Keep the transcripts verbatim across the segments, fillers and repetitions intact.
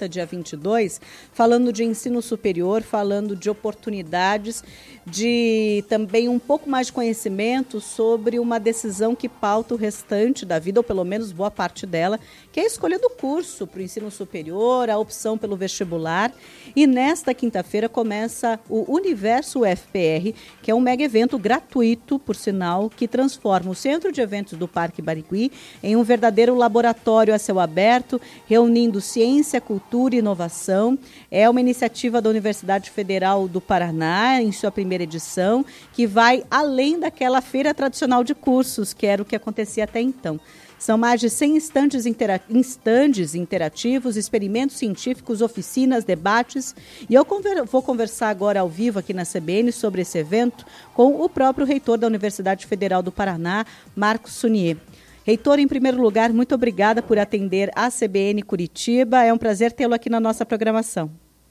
quinta, dia vinte e dois, falando de ensino superior, falando de oportunidades, de também um pouco mais de conhecimento sobre uma decisão que pauta o restante da vida, ou pelo menos boa parte dela, que é a escolha do curso para o ensino superior, a opção pelo vestibular. E nesta quinta-feira começa o Universo U F P R, que é um mega evento gratuito, por sinal, que transforma o Centro de Eventos do Parque Barigui em um verdadeiro laboratório a céu aberto, reunindo ciência, cultura e inovação. É uma iniciativa da Universidade Federal do Paraná, em sua primeira edição, que vai além daquela feira tradicional de cursos, que era o que acontecia até então. São mais de cem estandes, intera- estandes interativos, experimentos científicos, oficinas, debates. E eu conver- vou conversar agora ao vivo aqui na C B N sobre esse evento com o próprio reitor da Universidade Federal do Paraná, Marcos Sunier. Reitor, em primeiro lugar, muito obrigada por atender a C B N Curitiba. É um prazer tê-lo aqui na nossa programação.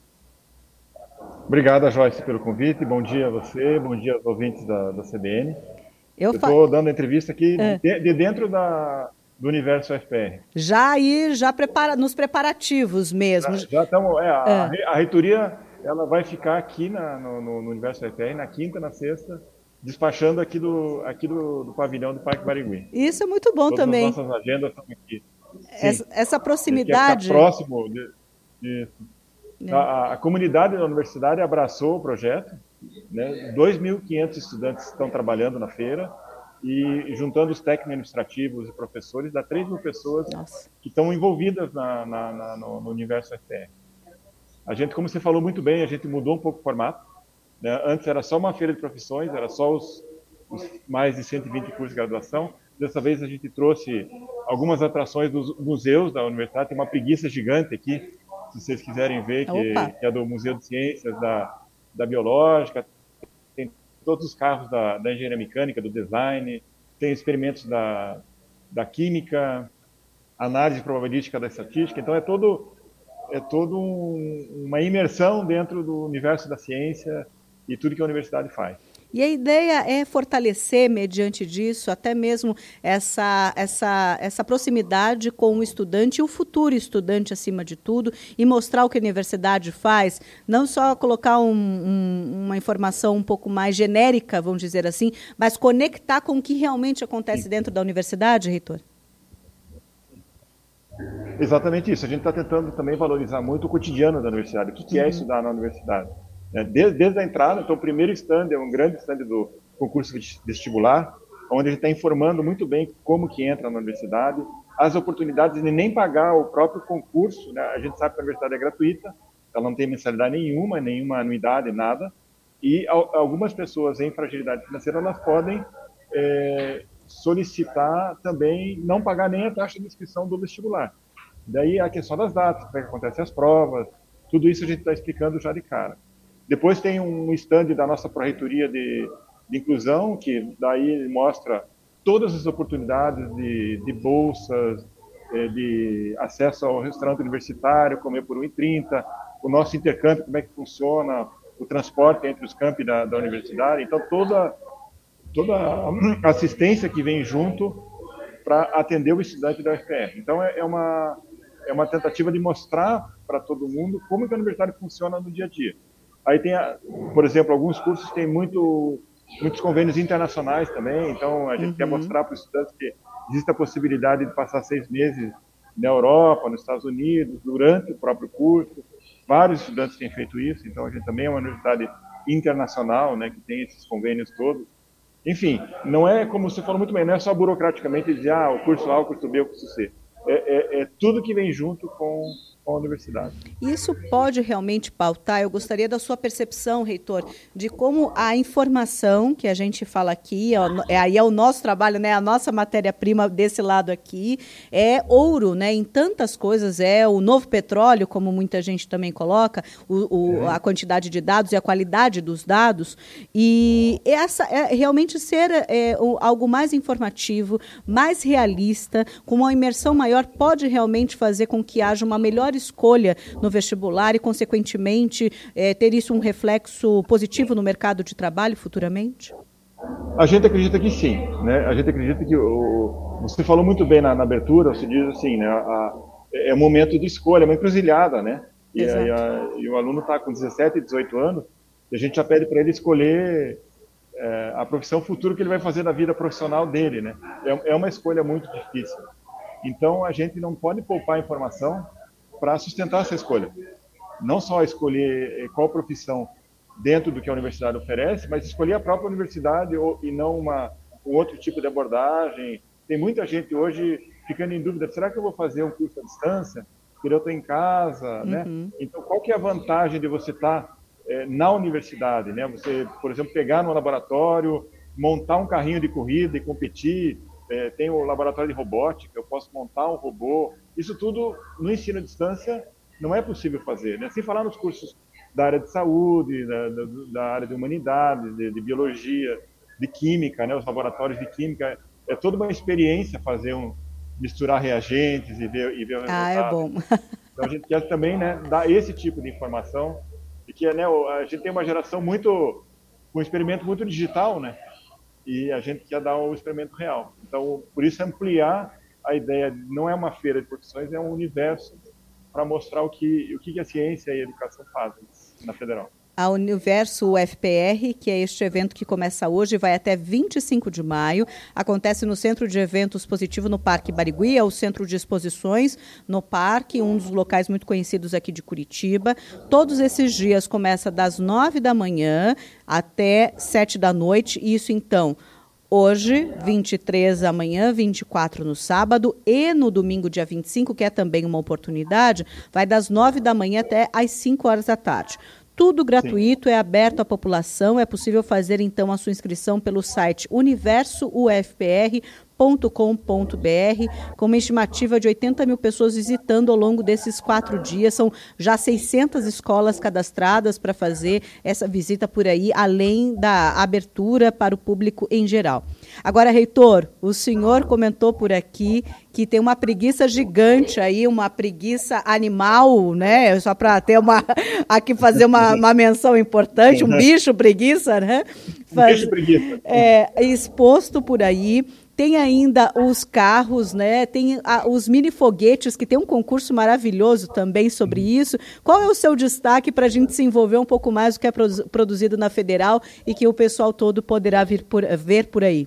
Obrigado, Joyce, pelo convite. Bom dia a você, bom dia aos ouvintes da, da C B N. Eu estou fa... dando a entrevista aqui é. de, de dentro da, do Universo U F P R. Já aí, já prepara, nos preparativos mesmo. Já, já estamos, é, a, é. a reitoria ela vai ficar aqui na, no, no Universo U F P R na quinta, na sexta, despachando aqui do, aqui do, do pavilhão do Parque Barigui. Isso é muito bom. Todas também. As nossas agendas estão aqui. Essa, essa proximidade. Quer ficar próximo de, de, é. a, a comunidade da universidade abraçou o projeto. Né? dois mil e quinhentos estudantes estão trabalhando na feira e juntando os técnicos administrativos e professores, dá três mil pessoas Nossa. que estão envolvidas na, na, na, no, no Universo U F P R. A gente, como você falou muito bem, a gente mudou um pouco o formato. Né? Antes era só uma feira de profissões, era só os, os mais de cento e vinte cursos de graduação. Dessa vez a gente trouxe algumas atrações dos museus da universidade, tem uma preguiça gigante aqui, se vocês quiserem ver, que, que é do Museu de Ciências, da da biológica, tem todos os carros da, da engenharia mecânica, do design, tem experimentos da, da química, análise probabilística da estatística, então é todo, é todo um, uma imersão dentro do universo da ciência e tudo que a universidade faz. E a ideia é fortalecer, mediante disso, até mesmo essa, essa, essa proximidade com o estudante e o futuro estudante, acima de tudo, e mostrar o que a universidade faz, não só colocar um, um, uma informação um pouco mais genérica, vamos dizer assim, mas conectar com o que realmente acontece dentro da universidade, reitor? Exatamente isso. A gente está tentando também valorizar muito o cotidiano da universidade. O que, que é estudar na universidade? Desde, desde a entrada, então o primeiro stand é um grande stand do concurso vestibular, onde a gente está informando muito bem como que entra na universidade, as oportunidades de nem pagar o próprio concurso, né? A gente sabe que a universidade é gratuita, ela não tem mensalidade nenhuma, nenhuma anuidade, nada, e algumas pessoas em fragilidade financeira, elas podem é, solicitar também não pagar nem a taxa de inscrição do vestibular. Daí a questão das datas, como é que acontecem as provas, tudo isso a gente está explicando já de cara. Depois tem um stand da nossa pró-reitoria de, de inclusão, que daí mostra todas as oportunidades de, de bolsas, de acesso ao restaurante universitário, comer por um real e trinta centavos, o nosso intercâmbio, como é que funciona, o transporte entre os campi da, da universidade. Então, toda, toda a assistência que vem junto para atender o estudante da U F P R. Então, é, é, uma, é uma tentativa de mostrar para todo mundo como que a universidade funciona no dia a dia. Aí tem, por exemplo, alguns cursos têm muito, muitos convênios internacionais também, então a gente uhum. quer mostrar para os estudantes que existe a possibilidade de passar seis meses na Europa, nos Estados Unidos, durante o próprio curso. Vários estudantes têm feito isso, então a gente também é uma universidade internacional, né, que tem esses convênios todos. Enfim, não é, como você falou muito bem, não é só burocraticamente dizer, ah, o curso A, o curso B, o curso C. É, é, é tudo que vem junto com... com a universidade. Isso pode realmente pautar? Eu gostaria da sua percepção, reitor, de como a informação que a gente fala aqui, é, aí é o nosso trabalho, né, a nossa matéria-prima desse lado aqui, é ouro, né, em tantas coisas, é o novo petróleo, como muita gente também coloca, o, o, a quantidade de dados e a qualidade dos dados, e essa é realmente ser é, algo mais informativo, mais realista, com uma imersão maior, pode realmente fazer com que haja uma melhor escolha no vestibular e, consequentemente, é, ter isso um reflexo positivo no mercado de trabalho futuramente? A gente acredita que sim, né? A gente acredita que o, você falou muito bem na, na abertura, você diz assim, né? A, é um momento de escolha, é uma encruzilhada, né? E, aí, a, e o aluno está com dezessete, dezoito anos, e a gente já pede para ele escolher é, a profissão futura que ele vai fazer na vida profissional dele, né? É, é uma escolha muito difícil. Então, a gente não pode poupar informação para sustentar essa escolha. Não só escolher qual profissão dentro do que a universidade oferece, mas escolher a própria universidade ou, e não uma, um outro tipo de abordagem. Tem muita gente hoje ficando em dúvida, será que eu vou fazer um curso à distância? Porque eu estou em casa, uhum. né? Então, qual que é a vantagem de você estar é, na universidade, né? Você, por exemplo, pegar no laboratório, montar um carrinho de corrida e competir, é, tem o laboratório de robótica, eu posso montar um robô. Isso tudo, no ensino à distância, não é possível fazer, né? Sem falar nos cursos da área de saúde, da, da, da área de humanidades, de, de biologia, de química, né? Os laboratórios de química, é toda uma experiência fazer um, misturar reagentes e ver, e ver o resultado. Ah, é bom. Então a gente quer também, né, dar esse tipo de informação, e que, né, a gente tem uma geração muito, um experimento muito digital, né? E a gente quer dar um experimento real. Então, por isso ampliar a ideia, não é uma feira de profissões, é um universo para mostrar o que, o que a ciência e a educação fazem na Federal. A Universo U F P R, que é este evento que começa hoje e vai até vinte e cinco de maio, acontece no Centro de Eventos Positivo, no Parque Barigui, é o centro de exposições no parque, um dos locais muito conhecidos aqui de Curitiba. Todos esses dias começa das nove da manhã até sete da noite, isso então... Hoje, vinte e três amanhã, vinte e quatro no sábado e no domingo, dia vinte e cinco, que é também uma oportunidade, vai das nove da manhã até às cinco horas da tarde. Tudo gratuito, Sim. é aberto à população, é possível fazer então a sua inscrição pelo site universo u f p r ponto com ponto b r, com uma estimativa de oitenta mil pessoas visitando ao longo desses quatro dias. São já seiscentas escolas cadastradas para fazer essa visita por aí, além da abertura para o público em geral. Agora, reitor, o senhor comentou por aqui que tem uma preguiça gigante aí, uma preguiça animal, né? Só para ter uma aqui fazer uma, uma menção importante, um bicho preguiça, né? Faz, um bicho preguiça. É, exposto por aí. Tem ainda os carros, né? Tem a, os mini foguetes, que tem um concurso maravilhoso também sobre isso. Qual é o seu destaque para a gente se envolver um pouco mais do que é produzido na Federal e que o pessoal todo poderá vir por, ver por aí?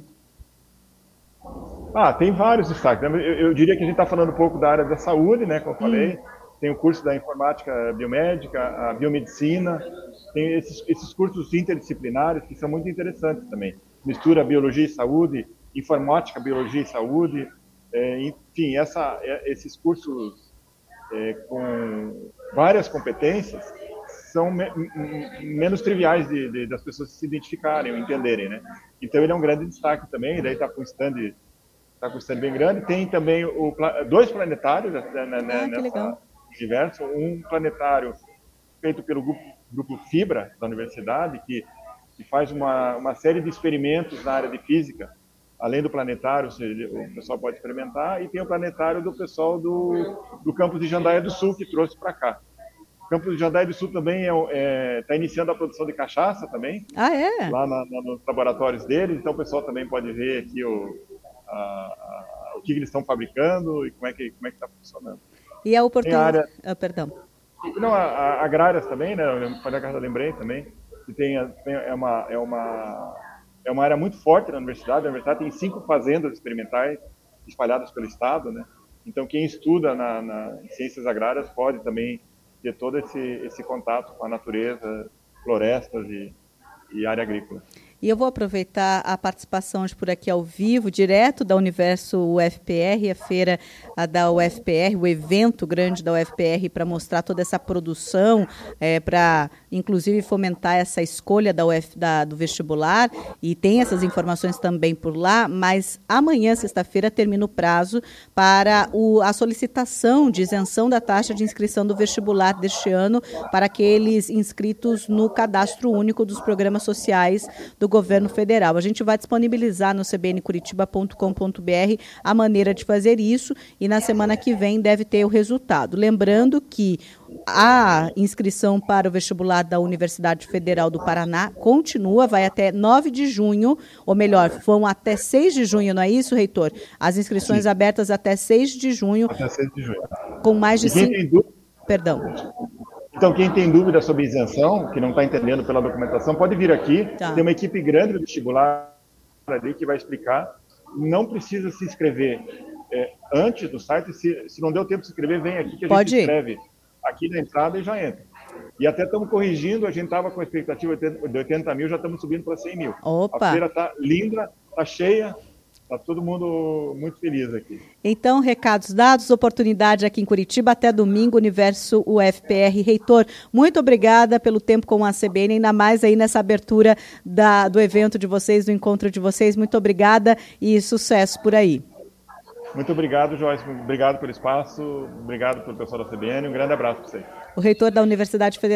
Ah, tem vários destaques. Eu, eu diria que a gente está falando um pouco da área da saúde, né? Como eu falei. Hum. Tem o curso da informática biomédica, a biomedicina. Tem esses, esses cursos interdisciplinares que são muito interessantes também. Mistura biologia e saúde, informática, biologia e saúde, é, enfim, essa, é, esses cursos é, com várias competências são me, menos triviais de, de, das pessoas se identificarem ou entenderem, né? Então ele é um grande destaque também, daí está com stand, tá com stand bem grande. Tem também o, dois planetários né, ah, nessa universo, um planetário feito pelo grupo, grupo Fibra da universidade, que, que faz uma, uma série de experimentos na área de física. Além do planetário, o pessoal pode experimentar, e tem o planetário do pessoal do, do campus de Jandaia do Sul, que trouxe para cá. O campus de Jandaia do Sul também está é, é, iniciando a produção de cachaça também, ah, é? lá na, na, nos laboratórios deles, então o pessoal também pode ver aqui o, a, a, o que eles estão fabricando e como é que como é que está funcionando. E a oportunidade... Área... Ah, perdão. Não, a, a agrárias também, né? Foi a casa lembrei também, que tem, tem é uma... É uma É uma área muito forte na universidade. A universidade tem cinco fazendas experimentais espalhadas pelo estado, né? Então, quem estuda na, na, em ciências agrárias pode também ter todo esse, esse contato com a natureza, florestas e, e área agrícola. E eu vou aproveitar a participação hoje por aqui ao vivo, direto da Universo U F P R, a feira a da U F P R, o evento grande da U F P R, para mostrar toda essa produção, é, para inclusive fomentar essa escolha da U F, da, do vestibular, e tem essas informações também por lá, mas amanhã, sexta-feira, termina o prazo para o, a solicitação de isenção da taxa de inscrição do vestibular deste ano para aqueles inscritos no cadastro único dos programas sociais do governo federal. A gente vai disponibilizar no c b n curitiba ponto com ponto b r a maneira de fazer isso e na semana que vem deve ter o resultado. Lembrando que a inscrição para o vestibular da Universidade Federal do Paraná continua, vai até nove de junho, ou melhor, vão até seis de junho, não é isso, reitor? As inscrições Sim. abertas até seis de junho. Até seis de junho. Com mais de cinco... Dú... Perdão. Então, quem tem dúvida sobre isenção, que não está entendendo pela documentação, pode vir aqui. Tá. Tem uma equipe grande do vestibular ali que vai explicar. Não precisa se inscrever é, antes do site. Se, se não deu tempo de se inscrever, vem aqui que a pode gente escreve aqui na entrada e já entra. E até estamos corrigindo, a gente estava com a expectativa de oitenta mil, já estamos subindo para cem mil. Opa. A feira está linda, está cheia, está todo mundo muito feliz aqui. Então, recados dados, oportunidade aqui em Curitiba, até domingo, Universo U F P R. Reitor, muito obrigada pelo tempo com a C B N, ainda mais aí nessa abertura da, do evento de vocês, do encontro de vocês. Muito obrigada e sucesso por aí. Muito obrigado, Joyce. Obrigado pelo espaço. Obrigado pelo pessoal da C B N. Um grande abraço para vocês. O reitor da Universidade Federal